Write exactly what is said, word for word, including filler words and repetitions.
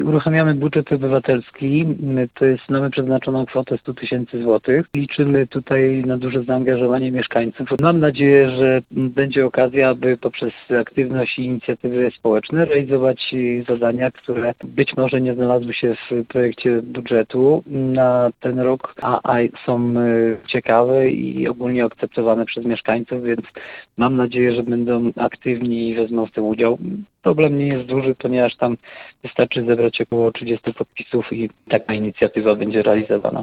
Uruchamiamy budżet obywatelski, to jest, mamy przeznaczoną kwotę sto tysięcy złotych. Liczymy tutaj na duże zaangażowanie mieszkańców. Mam nadzieję, że będzie okazja, aby poprzez aktywność i inicjatywy społeczne realizować zadania, które być może nie znalazły się w projekcie budżetu na ten rok, a, a są ciekawe i ogólnie akceptowane przez mieszkańców, więc mam nadzieję, że będą aktywni i wezmą w tym udział. Problem nie jest duży, ponieważ tam wystarczy zebrać około trzydziestu podpisów i taka inicjatywa będzie realizowana.